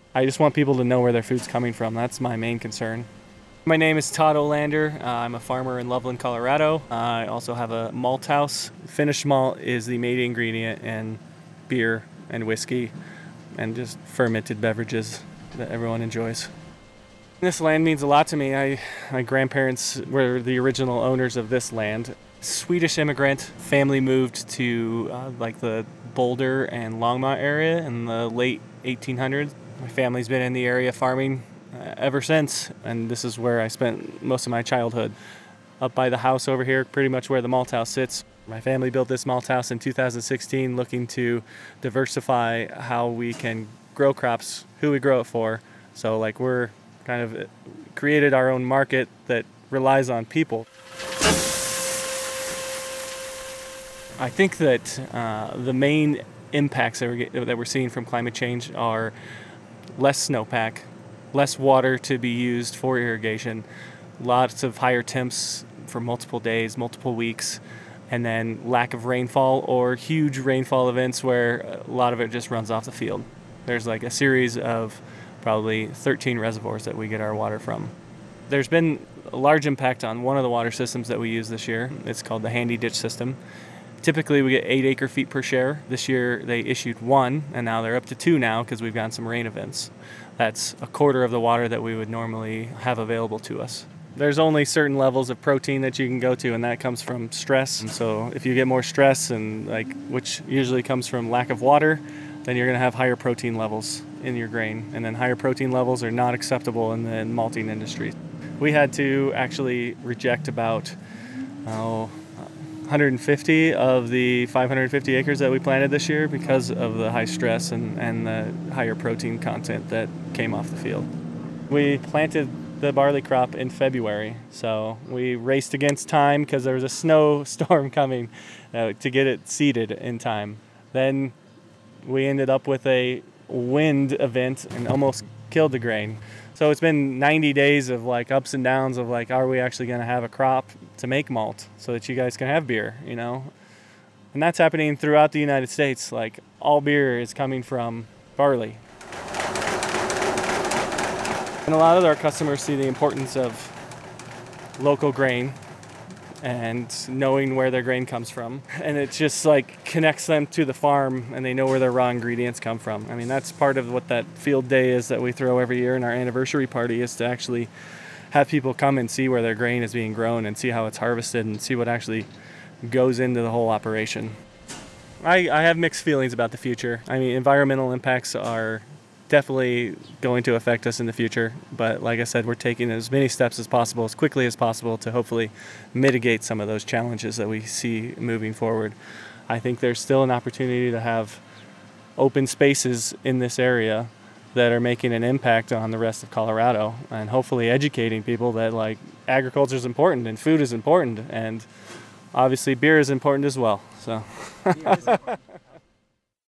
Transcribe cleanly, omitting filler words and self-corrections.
I just want people to know where their food's coming from. That's my main concern. My name is Todd Olander. I'm a farmer in Loveland, Colorado. I also have a malt house. Finished malt is the main ingredient in beer and whiskey and just fermented beverages that everyone enjoys. This land means a lot to me. My grandparents were the original owners of this land. Swedish immigrant family moved to the Boulder and Longmont area in the late 1800s. My family's been in the area farming ever since, and this is where I spent most of my childhood. Up by the house over here, pretty much where the malt house sits. My family built this malt house in 2016 looking to diversify how we can grow crops, who we grow it for. So we're kind of created our own market that relies on people. I think that the main impacts that we're seeing from climate change are less snowpack, less water to be used for irrigation, lots of higher temps for multiple days, multiple weeks, and then lack of rainfall or huge rainfall events where a lot of it just runs off the field. There's a series of probably 13 reservoirs that we get our water from. There's been a large impact on one of the water systems that we use this year. It's called the Handy Ditch System. Typically we get 8 acre-feet per share. This year they issued 1, and now they're up to 2 now because we've gotten some rain events. That's a quarter of the water that we would normally have available to us. There's only certain levels of protein that you can go to, and that comes from stress. And so if you get more stress, which usually comes from lack of water, then you're going to have higher protein levels in your grain. And then higher protein levels are not acceptable in the malting industry. We had to actually reject about 150 of the 550 acres that we planted this year because of the high stress and the higher protein content that came off the field. We planted the barley crop in February, so we raced against time because there was a snowstorm coming to get it seeded in time. Then we ended up with a wind event and almost killed the grain. So it's been 90 days of ups and downs of are we actually going to have a crop to make malt so that you guys can have beer, And that's happening throughout the United States. All beer is coming from barley. And a lot of our customers see the importance of local grain and knowing where their grain comes from. And it just connects them to the farm, and they know where their raw ingredients come from. I mean, that's part of what that field day is that we throw every year in our anniversary party, is to actually have people come and see where their grain is being grown and see how it's harvested and see what actually goes into the whole operation. I have mixed feelings about the future. I mean, environmental impacts are definitely going to affect us in the future, but like I said, we're taking as many steps as possible, as quickly as possible, to hopefully mitigate some of those challenges that we see moving forward. I think there's still an opportunity to have open spaces in this area that are making an impact on the rest of Colorado, and hopefully educating people that agriculture is important and food is important, and obviously beer is important as well. So